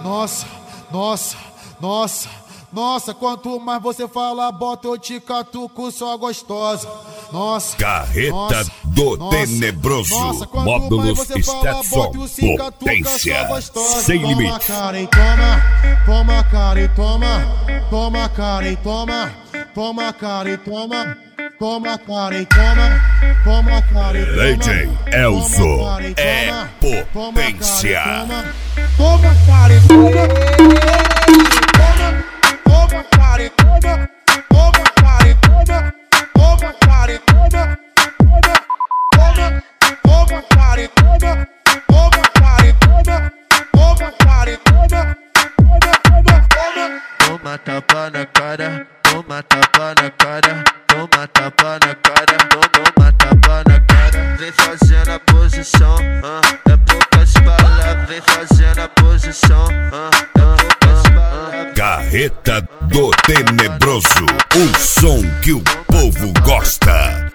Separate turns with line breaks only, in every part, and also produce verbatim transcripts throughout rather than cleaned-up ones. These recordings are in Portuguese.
Nossa, nossa, nossa, nossa, quanto mais você fala, bota eu te catuco, só gostosa. Nossa,
Carreta
nossa,
do
nossa,
Tenebroso.
nossa, quanto
Módulos
mais você fala,
Stetson.
bota eu se catuca,
Potência
só gostosa.
sem
Toma
limite.
cara e toma, toma cara e toma, toma cara e toma, toma cara e toma, toma cara e toma, toma cara e toma.
Legend Elzo é potência.
Toma cara e toma, toma cara e toma, toma cara e toma, toma cara e toma, toma cara e toma, toma cara e toma, toma cara e toma,
toma tapa na cara, toma tapa na cara, toma tapa na cara, toma tapa na cara. Vem fazendo a posição, ah, é poucas palavras. Vem fazendo a posição, ah, é poucas palavras.
Carreta do Tenebroso, o som que o povo gosta.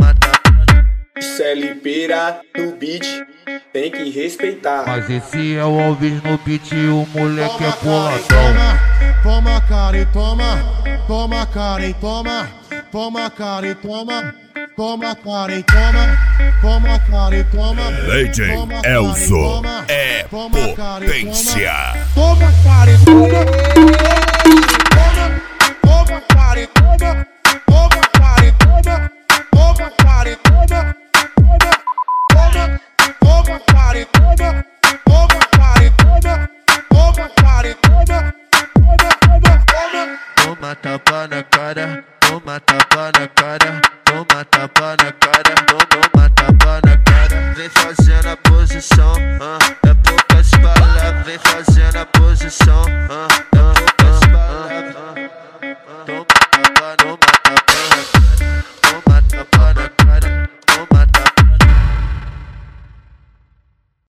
C L Pira no beat, tem que respeitar.
Mas esse é o Alves no beat, o moleque é boladão.
Toma cara e toma, toma cara e toma, toma cara e toma, toma cara e toma, toma cara e toma.
Legend Elzo é potência.
Toma cara e toma, toma cara e toma, toma cara e toma, toma cara e toma, toma cara e toma, toma cara e toma, toma cara e toma.
Toma tapa na cara, toma tapa na cara, toma tapa na cara, toma tapa na cara. Vem fazendo a posição, ah, é poucas palavras. Vem fazendo a posição, ah, é poucas